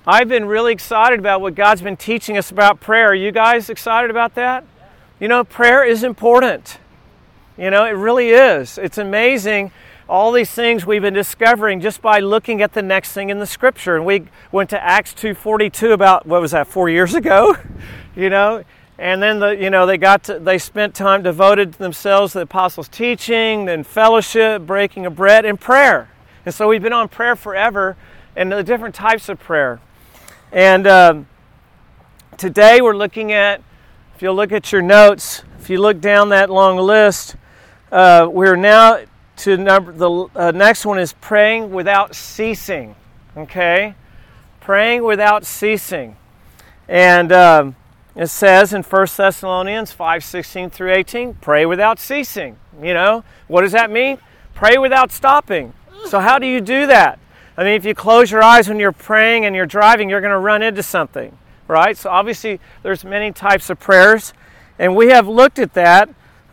I've been really excited about what God's been teaching us about prayer. Are you guys excited about that? You know, prayer is important. You know, it really is. It's amazing, all these things we've been discovering just by looking at the next thing in the Scripture. And we went to Acts 2:42 about, 4 years ago? You know, and then they spent time devoted themselves to the apostles' teaching, and fellowship, breaking of bread, and prayer. And so we've been on prayer forever, and the different types of prayer. And today we're looking at, if you'll look at your notes, if you look down that long list, we're now to the next one is praying without ceasing. Okay? Praying without ceasing. And it says in 1 Thessalonians 5:16 through 18, pray without ceasing. You know, what does that mean? Pray without stopping. So how do you do that? I mean, if you close your eyes when you're praying and you're driving, you're going to run into something, right? So obviously there's many types of prayers, and we have looked at that.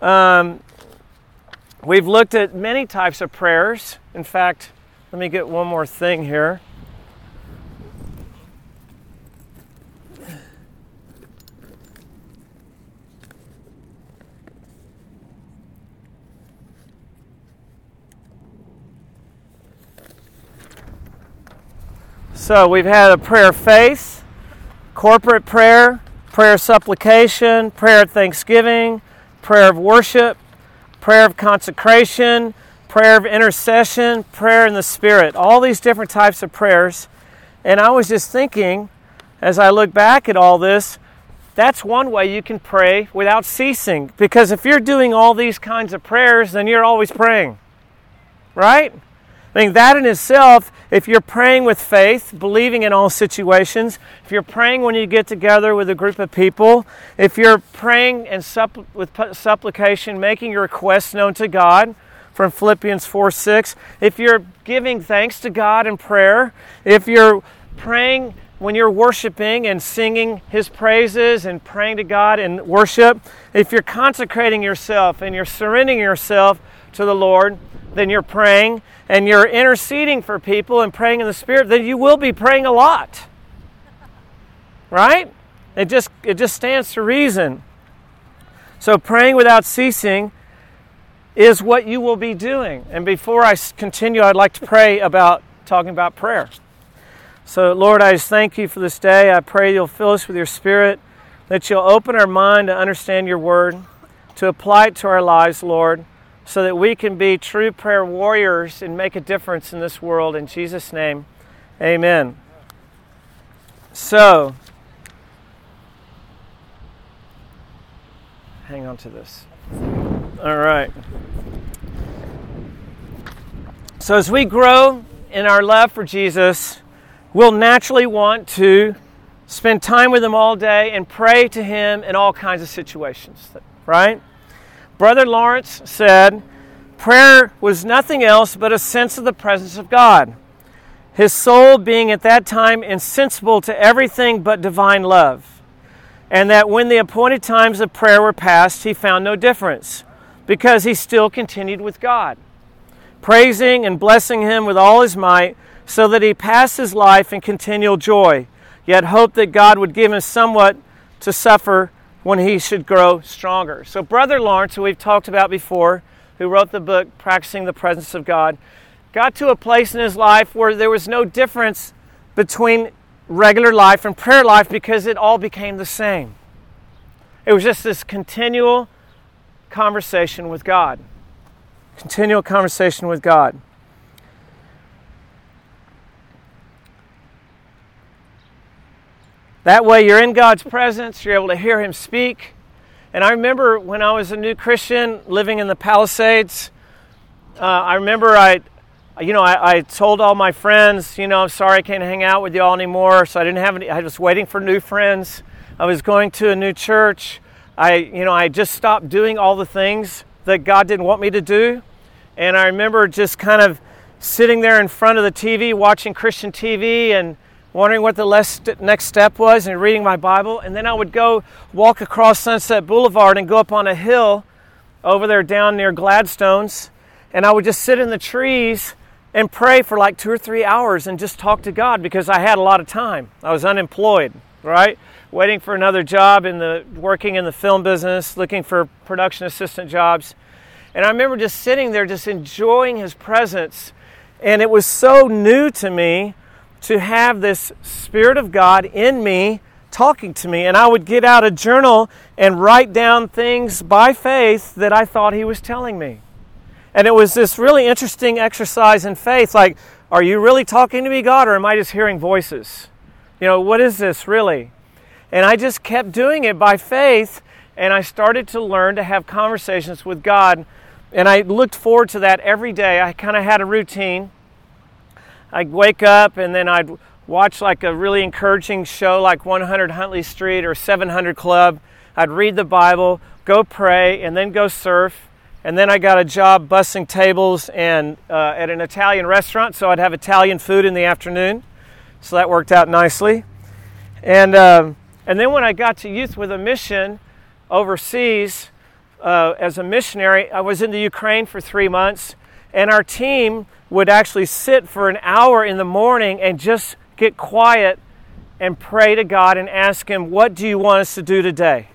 We've looked at many types of prayers. In fact, let me get one more thing here. So we've had a prayer of faith, corporate prayer, prayer of supplication, prayer of thanksgiving, prayer of worship, prayer of consecration, prayer of intercession, prayer in the Spirit. All these different types of prayers. And I was just thinking, as I look back at all this, that's one way you can pray without ceasing. Because if you're doing all these kinds of prayers, then you're always praying. Right? I think that in itself, if you're praying with faith, believing in all situations, if you're praying when you get together with a group of people, if you're praying and with supplication, making your requests known to God, from Philippians 4:6, if you're giving thanks to God in prayer, if you're praying when you're worshiping and singing His praises and praying to God in worship, if you're consecrating yourself and you're surrendering yourself to the Lord, then you're praying, and you're interceding for people and praying in the Spirit, then you will be praying a lot. Right? It just stands to reason. So praying without ceasing is what you will be doing. And before I continue, I'd like to pray about talking about prayer. So Lord, I just thank you for this day. I pray you'll fill us with your Spirit, that you'll open our mind to understand your word, to apply it to our lives, Lord, so that we can be true prayer warriors and make a difference in this world. In Jesus' name, amen. So, hang on to this. All right. So as we grow in our love for Jesus, we'll naturally want to spend time with Him all day and pray to Him in all kinds of situations, right? Brother Lawrence said, prayer was nothing else but a sense of the presence of God, his soul being at that time insensible to everything but divine love, and that when the appointed times of prayer were past, he found no difference, because he still continued with God, praising and blessing Him with all his might, so that he passed his life in continual joy, yet hoped that God would give him somewhat to suffer when he should grow stronger. So Brother Lawrence, who we've talked about before, who wrote the book, Practicing the Presence of God, got to a place in his life where there was no difference between regular life and prayer life because it all became the same. It was just this continual conversation with God. Continual conversation with God. That way you're in God's presence, you're able to hear Him speak. And I remember when I was a new Christian living in the Palisades, I remember I told all my friends, I'm sorry I can't hang out with you all anymore. So I didn't have any, I was waiting for new friends. I was going to a new church. I just stopped doing all the things that God didn't want me to do. And I remember just kind of sitting there in front of the TV, watching Christian TV and wondering what the next step was and reading my Bible. And then I would go walk across Sunset Boulevard and go up on a hill over there down near Gladstone's. And I would just sit in the trees and pray for like 2 or 3 hours and just talk to God because I had a lot of time. I was unemployed, right? Waiting for another job working in the film business, looking for production assistant jobs. And I remember just sitting there, just enjoying His presence. And it was so new to me to have this Spirit of God in me talking to me. And I would get out a journal and write down things by faith that I thought He was telling me. And it was this really interesting exercise in faith. Like, are you really talking to me, God, or am I just hearing voices? What is this really? And I just kept doing it by faith, and I started to learn to have conversations with God. And I looked forward to that every day. I kind of had a routine. I'd wake up, and then I'd watch like a really encouraging show like 100 Huntley Street or 700 Club. I'd read the Bible, go pray, and then go surf. And then I got a job bussing tables and at an Italian restaurant, so I'd have Italian food in the afternoon. So that worked out nicely. And then when I got to Youth with a Mission overseas as a missionary, I was in the Ukraine for 3 months, and our team would actually sit for an hour in the morning and just get quiet and pray to God and ask Him, what do you want us to do today?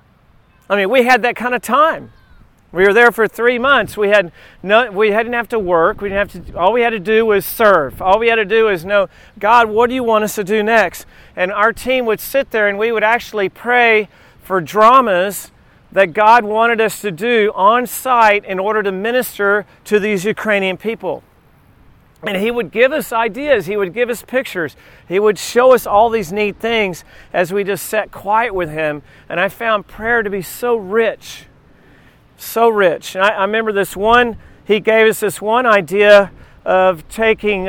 I mean, we had that kind of time. We were there for 3 months. We didn't have to work. All we had to do was serve. All we had to do was know, God, what do you want us to do next? And our team would sit there and we would actually pray for dramas that God wanted us to do on site in order to minister to these Ukrainian people. And He would give us ideas. He would give us pictures. He would show us all these neat things as we just sat quiet with Him. And I found prayer to be so rich. So rich. And I remember He gave us this one idea of taking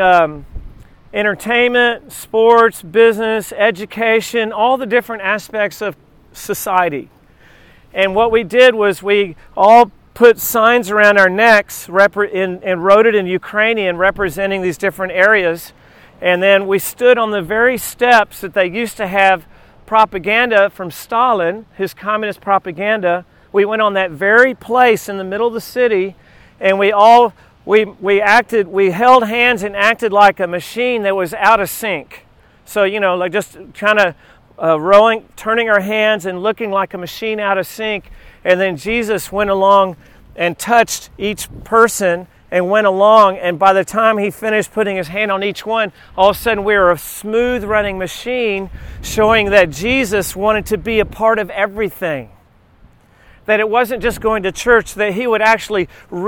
entertainment, sports, business, education, all the different aspects of society. And what we did was we all put signs around our necks and wrote it in Ukrainian representing these different areas. And then we stood on the very steps that they used to have propaganda from Stalin, his communist propaganda. We went on that very place in the middle of the city, and we held hands and acted like a machine that was out of sync. So, like just kind of rowing, turning our hands and looking like a machine out of sync. And then Jesus went along and touched each person and went along. And by the time He finished putting His hand on each one, all of a sudden we were a smooth running machine showing that Jesus wanted to be a part of everything. That it wasn't just going to church, that He would actually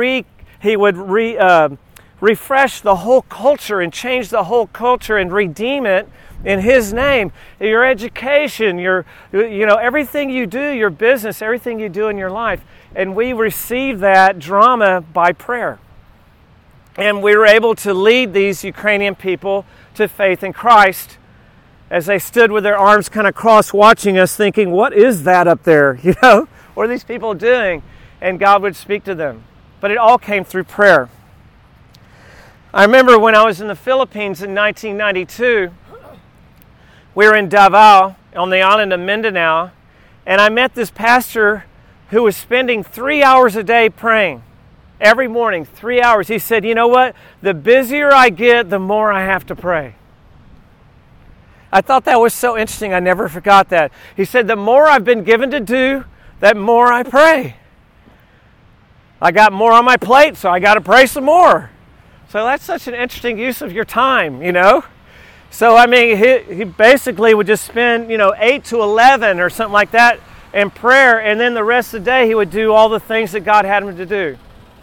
refresh the whole culture and change the whole culture and redeem it in His name. Your education, everything you do, your business, everything you do in your life. And we received that drama by prayer. And we were able to lead these Ukrainian people to faith in Christ as they stood with their arms kind of crossed watching us thinking, what is that up there? What are these people doing? And God would speak to them. But it all came through prayer. I remember when I was in the Philippines in 1992, we were in Davao on the island of Mindanao, and I met this pastor who was spending 3 hours a day praying. Every morning, 3 hours. He said, you know what? The busier I get, the more I have to pray. I thought that was so interesting. I never forgot that. He said, the more I've been given to do, that more I pray. I got more on my plate, so I got to pray some more. So that's such an interesting use of your time, So, he basically would just spend, 8 to 11 or something like that in prayer, and then the rest of the day he would do all the things that God had him to do.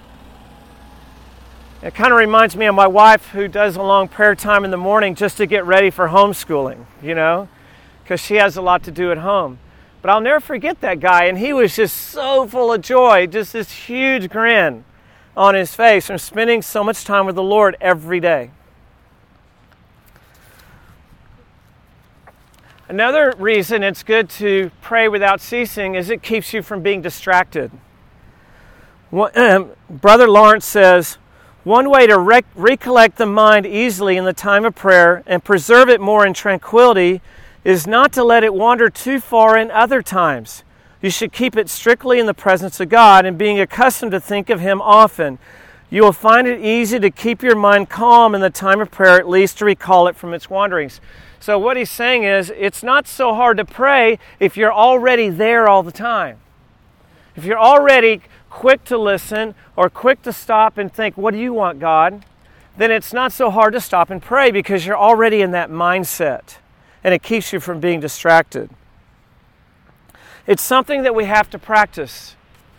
It kind of reminds me of my wife who does a long prayer time in the morning just to get ready for homeschooling, because she has a lot to do at home. But I'll never forget that guy, and he was just so full of joy, just this huge grin on his face from spending so much time with the Lord every day. Another reason it's good to pray without ceasing is it keeps you from being distracted. Brother Lawrence says, one way to recollect the mind easily in the time of prayer and preserve it more in tranquility is not to let it wander too far in other times. You should keep it strictly in the presence of God and being accustomed to think of Him often. You will find it easy to keep your mind calm in the time of prayer, at least to recall it from its wanderings. So what he's saying is, it's not so hard to pray if you're already there all the time. If you're already quick to listen or quick to stop and think, what do you want, God? Then it's not so hard to stop and pray because you're already in that mindset, and it keeps you from being distracted. It's something that we have to practice.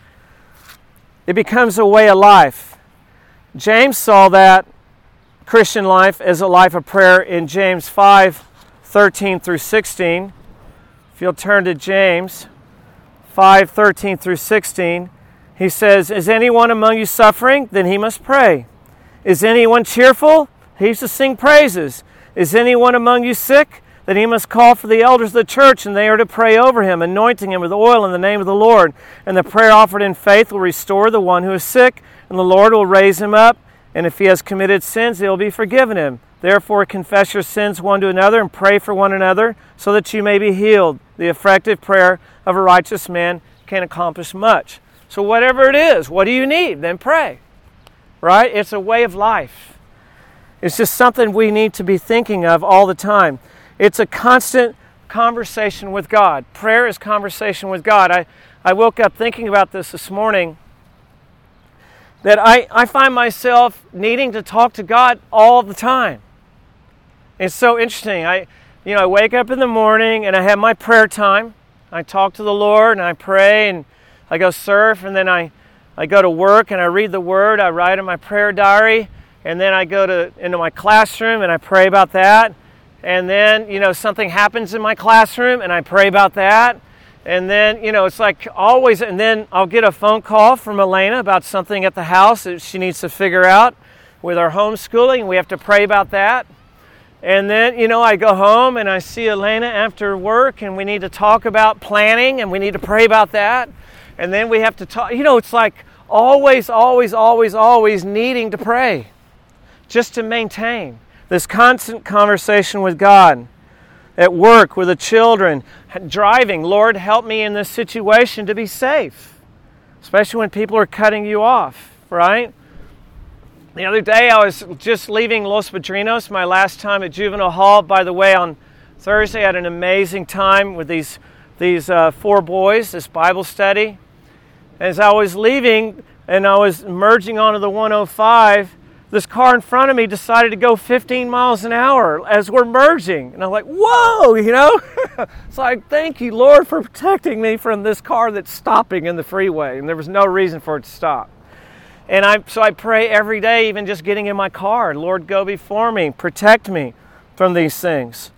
It becomes a way of life. James saw that Christian life as a life of prayer in James 5:13 through 16. If you'll turn to James 5:13 through 16, he says, "Is anyone among you suffering? Then he must pray. Is anyone cheerful? He's to sing praises. Is anyone among you sick? Then he must call for the elders of the church, and they are to pray over him, anointing him with oil in the name of the Lord. And the prayer offered in faith will restore the one who is sick, and the Lord will raise him up. And if he has committed sins, they will be forgiven him. Therefore confess your sins one to another and pray for one another, so that you may be healed. The effective prayer of a righteous man can accomplish much." So whatever it is, what do you need? Then pray. Right? It's a way of life. It's just something we need to be thinking of all the time. It's a constant conversation with God. Prayer is conversation with God. I woke up thinking about this morning, that I find myself needing to talk to God all the time. It's so interesting. I wake up in the morning and I have my prayer time. I talk to the Lord and I pray and I go surf, and then I go to work and I read the Word. I write in my prayer diary, and then I go into my classroom and I pray about that. And then, something happens in my classroom and I pray about that. And then, it's like always, and then I'll get a phone call from Elena about something at the house that she needs to figure out with our homeschooling. We have to pray about that. And then, I go home and I see Elena after work, and we need to talk about planning, and we need to pray about that. And then we have to talk, it's like always, always, always, always needing to pray just to maintain this constant conversation with God. At work, with the children, driving, Lord, help me in this situation to be safe, especially when people are cutting you off, right? The other day, I was just leaving Los Padrinos, my last time at Juvenile Hall. By the way, on Thursday, I had an amazing time with these 4 boys, this Bible study. As I was leaving and I was merging onto the 105, this car in front of me decided to go 15 miles an hour as we're merging. And I'm like, whoa, It's like, thank you, Lord, for protecting me from this car that's stopping in the freeway. And there was no reason for it to stop. And so I pray every day, even just getting in my car, Lord, go before me, protect me from these things.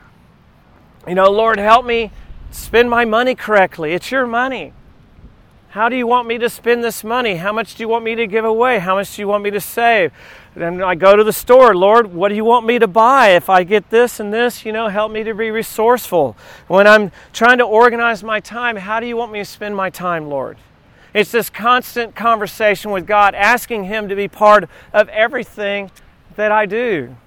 Lord, help me spend my money correctly. It's your money. How do you want me to spend this money? How much do you want me to give away? How much do you want me to save? And I go to the store, Lord, what do you want me to buy? If I get this and this, help me to be resourceful. When I'm trying to organize my time, how do you want me to spend my time, Lord? It's this constant conversation with God, asking Him to be part of everything that I do.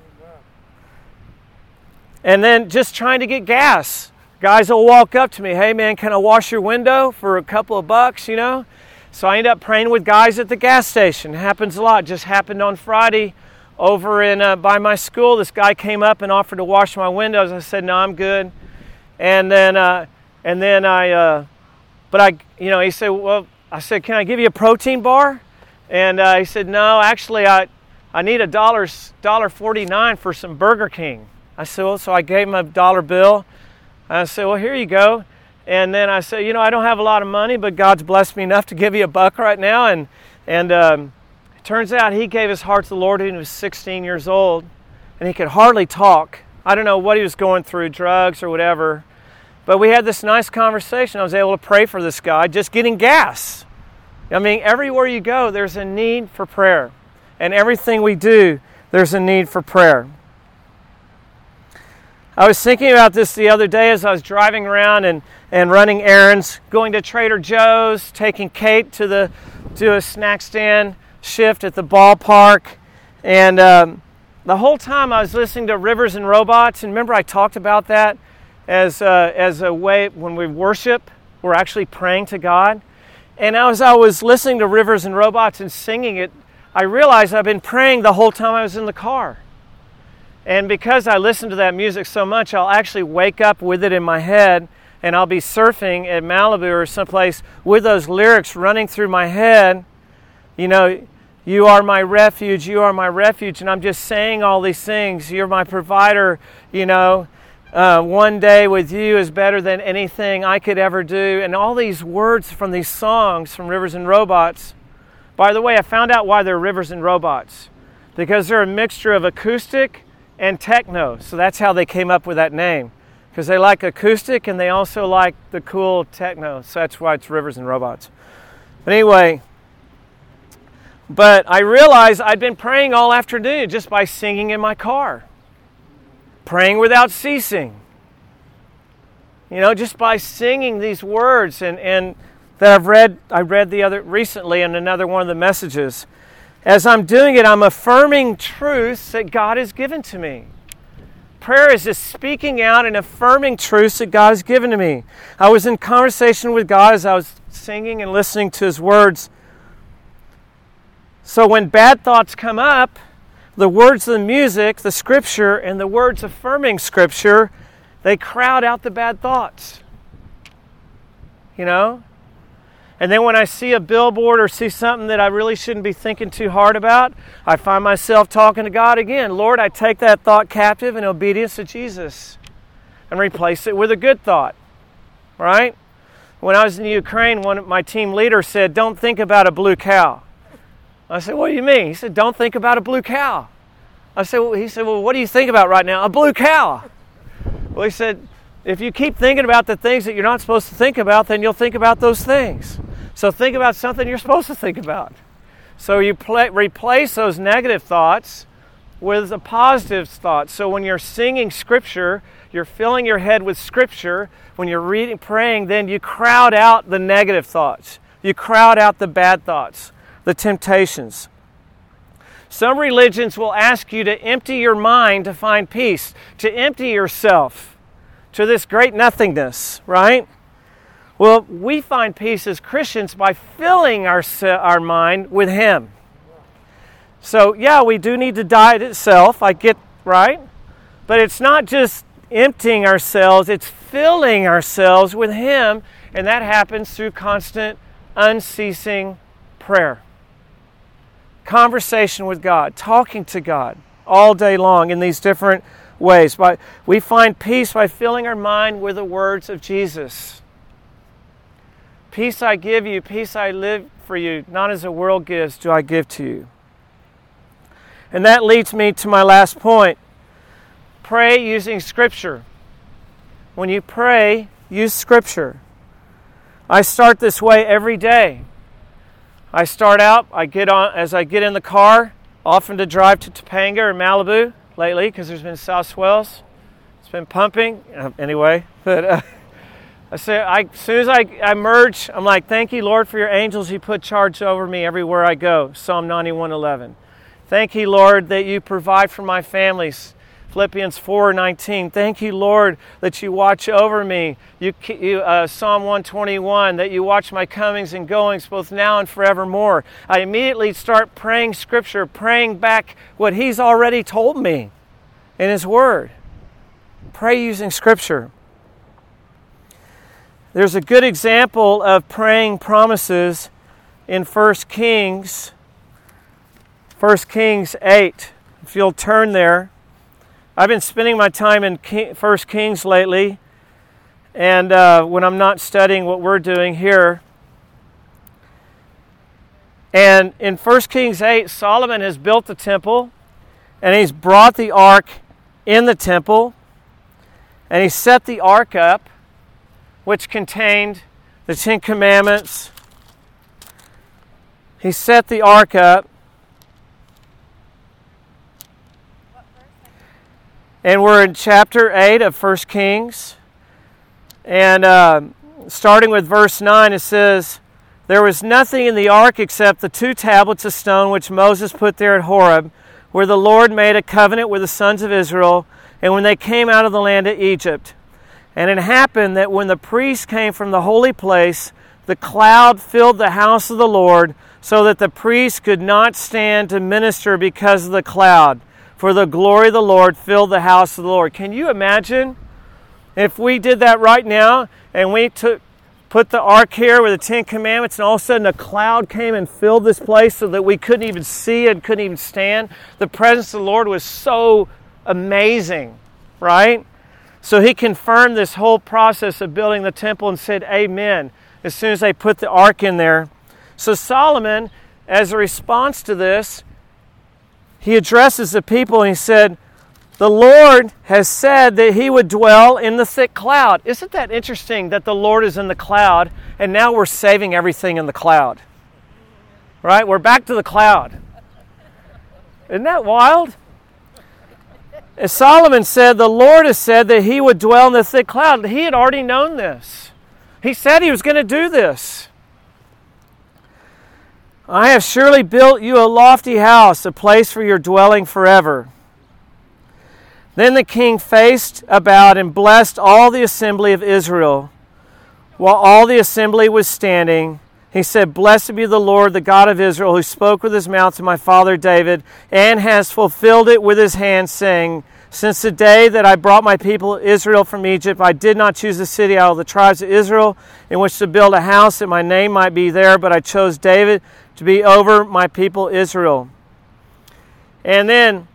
And then just trying to get gas. Guys will walk up to me, hey man, can I wash your window for a couple of bucks, So I end up praying with guys at the gas station. It happens a lot. Just happened on Friday over in by my school. This guy came up and offered to wash my windows. I said, no, I'm good. And then he said, well, I said, can I give you a protein bar? And he said, no, actually, I need $1.49 for some Burger King. I said, well, so I gave him a $1 bill. I said, well, here you go. And then I said, I don't have a lot of money, but God's blessed me enough to give you $1 right now. And it turns out he gave his heart to the Lord when he was 16 years old, and he could hardly talk. I don't know what he was going through, drugs or whatever. But we had this nice conversation. I was able to pray for this guy, just getting gas. Everywhere you go, there's a need for prayer. And everything we do, there's a need for prayer. I was thinking about this the other day as I was driving around and running errands, going to Trader Joe's, taking Kate to a snack stand shift at the ballpark. And the whole time I was listening to Rivers and Robots. And remember I talked about that as a way when we worship, we're actually praying to God. And as I was listening to Rivers and Robots and singing it, I realized I've been praying the whole time I was in the car. And because I listen to that music so much, I'll actually wake up with it in my head, and I'll be surfing at Malibu or someplace with those lyrics running through my head. You know, you are my refuge, you are my refuge. And I'm just saying all these things. You're my provider, you know. One day with you is better than anything I could ever do. And all these words from these songs from Rivers and Robots. By the way, I found out why they're Rivers and Robots. Because they're a mixture of acoustic and techno. So that's how they came up with that name. Because they like acoustic and they also like the cool techno. So that's why it's Rivers and Robots. But anyway, I realized I'd been praying all afternoon just by singing in my car. Praying without ceasing. You know, just by singing these words and that I read recently in another one of the messages. As I'm doing it, I'm affirming truths that God has given to me. Prayer is just speaking out and affirming truths that God has given to me. I was in conversation with God as I was singing and listening to His words. So when bad thoughts come up, the words of the music, the Scripture, and the words affirming Scripture, they crowd out the bad thoughts. You know? And then when I see a billboard or see something that I really shouldn't be thinking too hard about, I find myself talking to God again. Lord, I take that thought captive in obedience to Jesus and replace it with a good thought. Right? When I was in Ukraine, one of my team leaders said, "Don't think about a blue cow." I said, "What do you mean?" He said, "Don't think about a blue cow." He said, "Well, what do you think about right now?" "A blue cow." Well, he said, if you keep thinking about the things that you're not supposed to think about, then you'll think about those things. So think about something you're supposed to think about. So you replace those negative thoughts with a positive thought. So when you're singing Scripture, you're filling your head with Scripture. When you're praying, then you crowd out the negative thoughts. You crowd out the bad thoughts, the temptations. Some religions will ask you to empty your mind to find peace, to empty yourself to this great nothingness, right? Well, we find peace as Christians by filling our mind with Him. So, yeah, we do need to die to self, I get, right? But it's not just emptying ourselves, it's filling ourselves with Him, and that happens through constant, unceasing prayer. Conversation with God, talking to God all day long in these different ways. But we find peace by filling our mind with the words of Jesus. Peace I give you, peace I live for you, not as the world gives do I give to you. And that leads me to my last point. Pray using Scripture. When you pray, use Scripture. I start this way every day. I start out, as I get in the car, often to drive to Topanga or Malibu lately because there's been south swells. It's been pumping. Anyway, but as soon as I merge, I'm like, thank you, Lord, for your angels you put charge over me everywhere I go. Psalm 91:11. Thank you, Lord, that you provide for my families. Philippians 4:19. Thank you, Lord, that you watch over me. Psalm 121, that you watch my comings and goings both now and forevermore. I immediately start praying Scripture, praying back what He's already told me in His Word. Pray using Scripture. There's a good example of praying promises in 1 Kings 8. If you'll turn there. I've been spending my time in 1 Kings lately, and when I'm not studying what we're doing here. And in 1 Kings 8, Solomon has built the temple, and he's brought the ark in the temple, and he set the ark up, which contained the Ten Commandments. He set the ark up. And we're in chapter 8 of 1 Kings. And starting with verse 9, it says, "There was nothing in the ark except the 2 tablets of stone which Moses put there at Horeb, where the Lord made a covenant with the sons of Israel, and when they came out of the land of Egypt. And it happened that when the priests came from the holy place, the cloud filled the house of the Lord, so that the priest could not stand to minister because of the cloud. For the glory of the Lord filled the house of the Lord. Can you imagine if we did that right now and we put the ark here with the Ten Commandments, and all of a sudden a cloud came and filled this place so that we couldn't even see it, couldn't even stand? The presence of the Lord was so amazing, right? So he confirmed this whole process of building the temple and said, amen, as soon as they put the ark in there. So Solomon, as a response to this, he addresses the people and he said, the Lord has said that he would dwell in the thick cloud. Isn't that interesting that the Lord is in the cloud and now we're saving everything in the cloud? Right? We're back to the cloud. Isn't that wild? As Solomon said, the Lord has said that he would dwell in the thick cloud. He had already known this. He said he was going to do this. I have surely built you a lofty house, a place for your dwelling forever. Then the king faced about and blessed all the assembly of Israel. While all the assembly was standing, he said, blessed be the Lord, the God of Israel, who spoke with his mouth to my father David, and has fulfilled it with his hand, saying, since the day that I brought my people Israel from Egypt, I did not choose a city out of the tribes of Israel in which to build a house that my name might be there, but I chose David to be over my people Israel. And then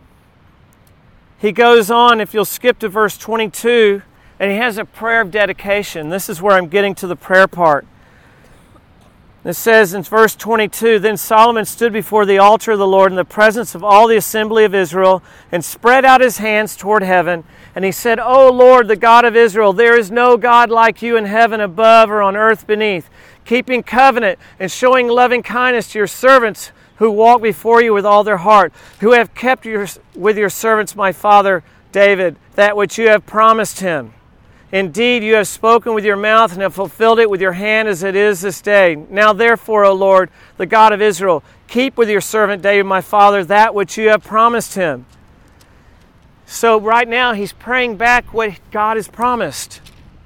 he goes on, if you'll skip to verse 22, and he has a prayer of dedication. This is where I'm getting to the prayer part. It says in verse 22, then Solomon stood before the altar of the Lord in the presence of all the assembly of Israel and spread out his hands toward heaven. And he said, O Lord, the God of Israel, there is no God like you in heaven above or on earth beneath, keeping covenant and showing loving kindness to your servants who walk before you with all their heart, who have kept with your servants my father David, that which you have promised him. Indeed, you have spoken with your mouth and have fulfilled it with your hand as it is this day. Now therefore, O Lord, the God of Israel, keep with your servant David my father that which you have promised him. So right now he's praying back what God has promised.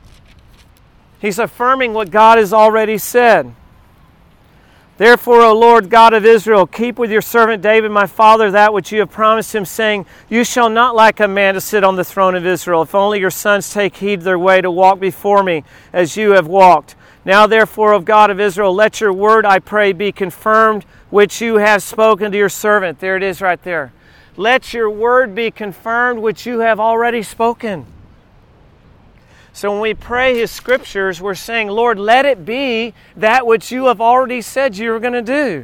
He's affirming what God has already said. Therefore, O Lord God of Israel, keep with your servant David my father that which you have promised him, saying, you shall not lack a man to sit on the throne of Israel, if only your sons take heed their way to walk before me as you have walked. Now therefore, O God of Israel, let your word, I pray, be confirmed, which you have spoken to your servant. There it is right there. Let your word be confirmed, which you have already spoken. So when we pray his scriptures, we're saying, Lord, let it be that which you have already said you were going to do.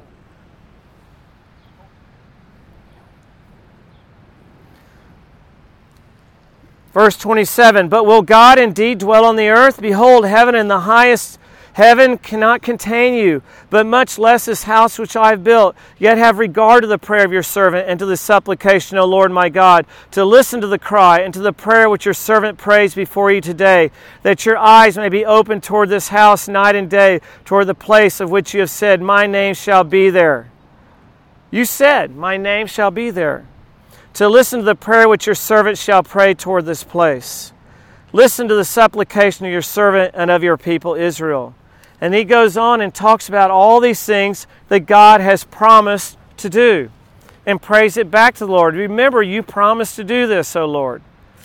Verse 27, but will God indeed dwell on the earth? Behold, heaven and the highest heaven cannot contain you, but much less this house which I have built. Yet have regard to the prayer of your servant and to the supplication, O Lord my God, to listen to the cry and to the prayer which your servant prays before you today, that your eyes may be open toward this house night and day, toward the place of which you have said, my name shall be there. You said, my name shall be there. To listen to the prayer which your servant shall pray toward this place. Listen to the supplication of your servant and of your people Israel. And he goes on and talks about all these things that God has promised to do and prays it back to the Lord. Remember, you promised to do this, O Lord.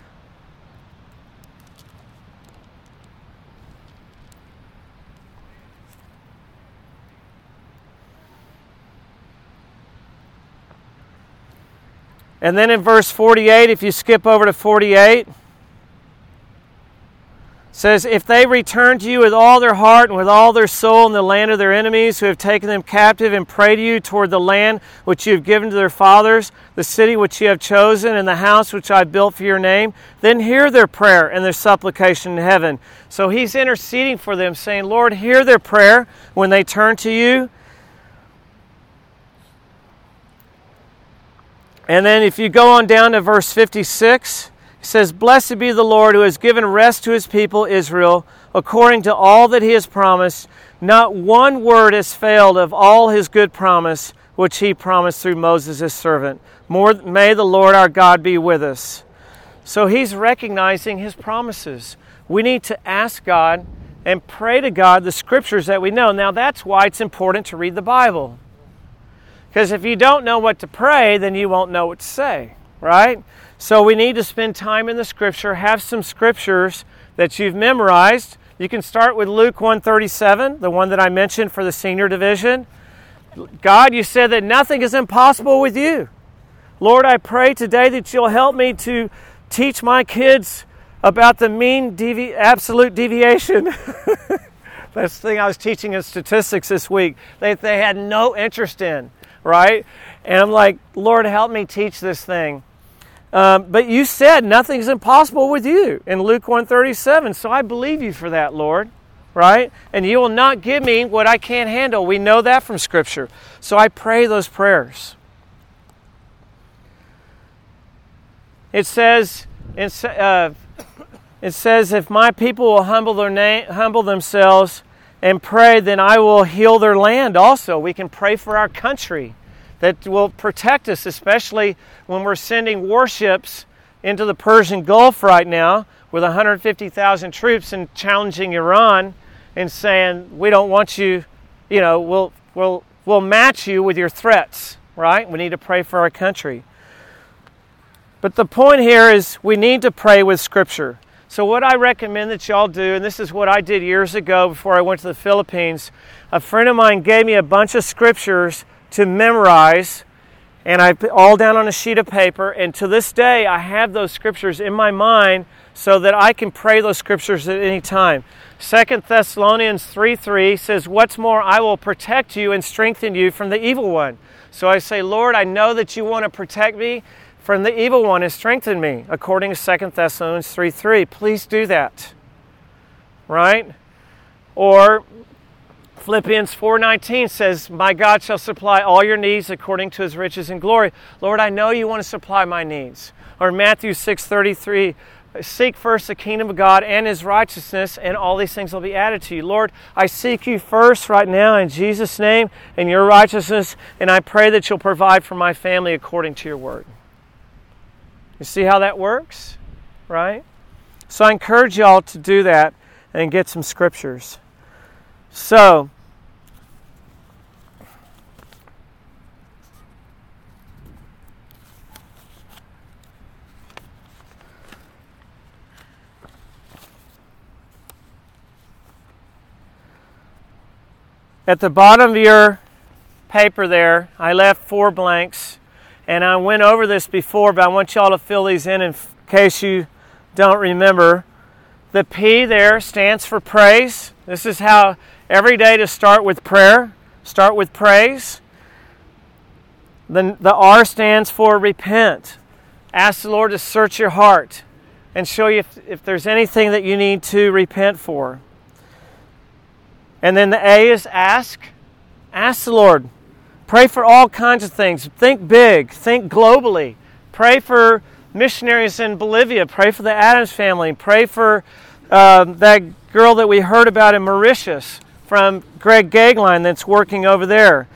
And then in verse 48, if you skip over to 48, says, if they return to you with all their heart and with all their soul in the land of their enemies who have taken them captive and pray to you toward the land which you have given to their fathers, the city which you have chosen and the house which I built for your name, then hear their prayer and their supplication in heaven. So he's interceding for them, saying, Lord, hear their prayer when they turn to you. And then if you go on down to verse 56, it says, blessed be the Lord who has given rest to his people Israel, according to all that he has promised. Not one word has failed of all his good promise, which he promised through Moses his servant. May the Lord our God be with us. So he's recognizing his promises. We need to ask God and pray to God the scriptures that we know. Now, that's why it's important to read the Bible. Because if you don't know what to pray, then you won't know what to say, right? So we need to spend time in the scripture, have some scriptures that you've memorized. You can start with Luke 1:37, the one that I mentioned for the senior division. God, you said that nothing is impossible with you. Lord, I pray today that you'll help me to teach my kids about the mean absolute deviation. That's the thing I was teaching in statistics this week. They had no interest in, right? And I'm like, Lord, help me teach this thing. But you said nothing's impossible with you in Luke 1:37, so I believe you for that, Lord, right? And you will not give me what I can't handle. We know that from Scripture. So I pray those prayers. It says, if my people will humble themselves and pray, then I will heal their land also. We can pray for our country that will protect us, especially when we're sending warships into the Persian Gulf right now with 150,000 troops and challenging Iran and saying, we don't want you, we'll match you with your threats, right? We need to pray for our country. But the point here is we need to pray with Scripture. So what I recommend that y'all do, and this is what I did years ago before I went to the Philippines, a friend of mine gave me a bunch of scriptures to memorize, and I put all down on a sheet of paper, and to this day I have those scriptures in my mind so that I can pray those scriptures at any time. 2 Thessalonians 3:3 says, what's more, I will protect you and strengthen you from the evil one. So I say, Lord, I know that you want to protect me from the evil one and strengthen me, according to 2 Thessalonians 3:3. Please do that, right? Or Philippians 4:19 says, my God shall supply all your needs according to his riches and glory. Lord, I know you want to supply my needs. Or Matthew 6:33, seek first the kingdom of God and his righteousness, and all these things will be added to you. Lord, I seek you first right now in Jesus' name and your righteousness, and I pray that you'll provide for my family according to your word. You see how that works, right? So I encourage y'all to do that and get some scriptures. So, at the bottom of your paper there, I left 4 blanks. And I went over this before, but I want y'all to fill these in case you don't remember. The P there stands for praise. This is how every day to start with prayer. Start with praise. The R stands for repent. Ask the Lord to search your heart and show you if there's anything that you need to repent for. And then the A is ask. Ask the Lord. Pray for all kinds of things. Think big. Think globally. Pray for missionaries in Bolivia. Pray for the Adams family. Pray for that girl that we heard about in Mauritius from Greg Gagline that's working over there.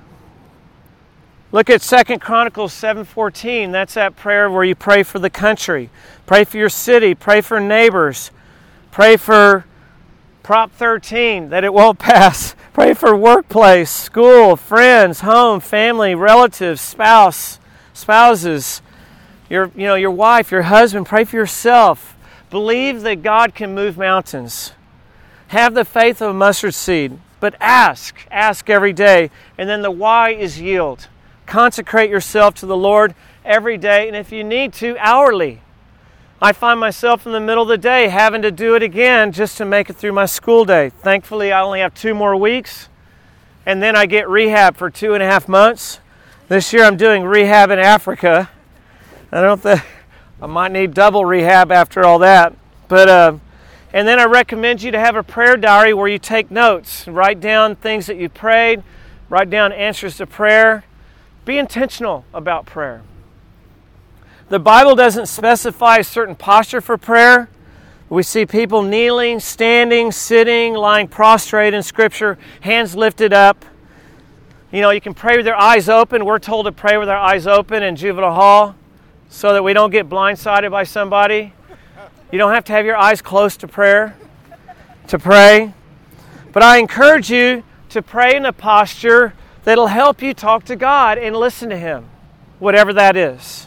Look at 2 Chronicles 7:14. That's that prayer where you pray for the country. Pray for your city. Pray for neighbors. Pray for Prop 13, that it won't pass. Pray for workplace, school, friends, home, family, relatives, spouses, your wife, your husband. Pray for yourself. Believe that God can move mountains. Have the faith of a mustard seed, but ask every day. And then the Y is yield. Consecrate yourself to the Lord every day, and if you need to, hourly. I find myself in the middle of the day having to do it again just to make it through my school day. Thankfully, I only have 2 more weeks, and then I get rehab for 2.5 months. This year I'm doing rehab in Africa. I might need double rehab after all that. But and then I recommend you to have a prayer diary where you take notes. Write down things that you prayed. Write down answers to prayer. Be intentional about prayer. The Bible doesn't specify a certain posture for prayer. We see people kneeling, standing, sitting, lying prostrate in Scripture, hands lifted up. You can pray with your eyes open. We're told to pray with our eyes open in juvenile hall so that we don't get blindsided by somebody. You don't have to have your eyes closed to prayer. to pray. But I encourage you to pray in a posture that'll help you talk to God and listen to Him, whatever that is.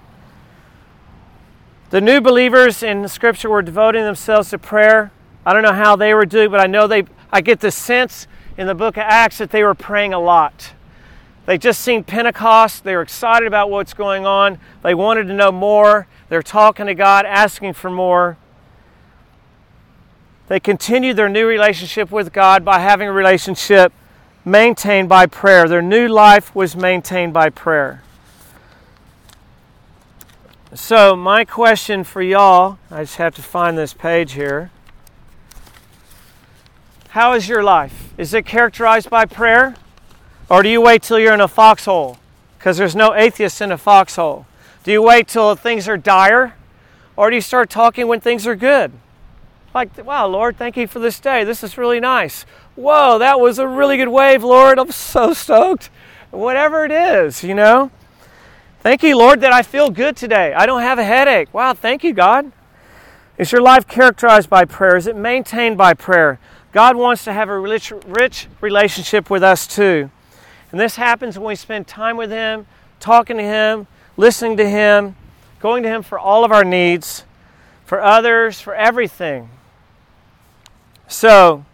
The new believers in the Scripture were devoting themselves to prayer. I don't know how they were doing, but I get the sense in the book of Acts that they were praying a lot. They just seen Pentecost. They were excited about what's going on. They wanted to know more. They're talking to God, asking for more. They continued their new relationship with God by having a relationship maintained by prayer. Their new life was maintained by prayer. So my question for y'all, I just have to find this page here. How is your life? Is it characterized by prayer? Or do you wait till you're in a foxhole? Because there's no atheists in a foxhole. Do you wait till things are dire? Or do you start talking when things are good? Like, wow, Lord, thank you for this day. This is really nice. Whoa, that was a really good wave, Lord. I'm so stoked. Whatever it is, you know. Thank you, Lord, that I feel good today. I don't have a headache. Wow, thank you, God. Is your life characterized by prayer? Is it maintained by prayer? God wants to have a rich relationship with us too. And this happens when we spend time with Him, talking to Him, listening to Him, going to Him for all of our needs, for others, for everything. So,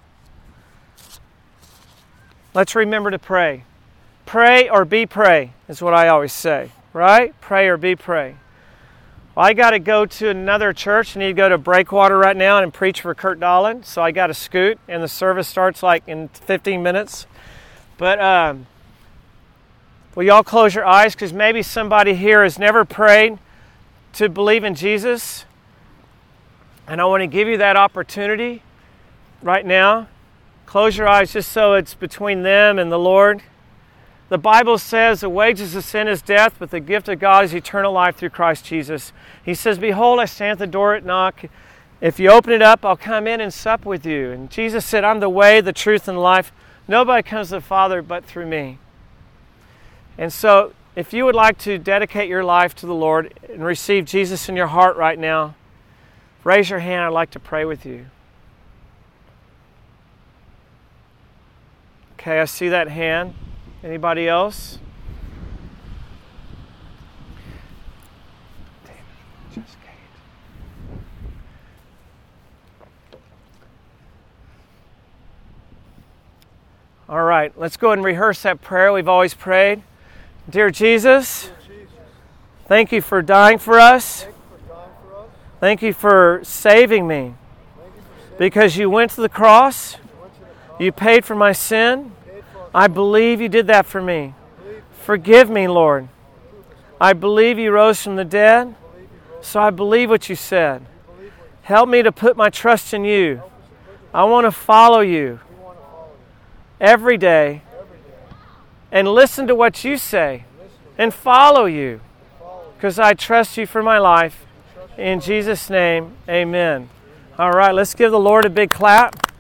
let's remember to pray. Pray or be pray is what I always say, right? Pray or be pray. Well, I got to go to another church. I need to go to Breakwater right now and preach for Kurt Dolan. So I got to scoot, and the service starts like in 15 minutes. But will y'all close your eyes? Because maybe somebody here has never prayed to believe in Jesus. And I want to give you that opportunity right now. Close your eyes just so it's between them and the Lord. The Bible says the wages of sin is death, but the gift of God is eternal life through Christ Jesus. He says, behold, I stand at the door and knock. If you open it up, I'll come in and sup with you. And Jesus said, I'm the way, the truth, and the life. Nobody comes to the Father but through me. And so, if you would like to dedicate your life to the Lord and receive Jesus in your heart right now, raise your hand. I'd like to pray with you. Okay, I see that hand. Anybody else? All right, let's go ahead and rehearse that prayer we've always prayed. Dear Jesus, thank you for dying for us. Thank you for saving me. Because you went to the cross, you paid for my sin. I believe you did that for me. Forgive me, Lord. I believe you rose from the dead, so I believe what you said. Help me to put my trust in you. I want to follow you every day and listen to what you say and follow you because I trust you for my life. In Jesus' name, amen. All right, let's give the Lord a big clap.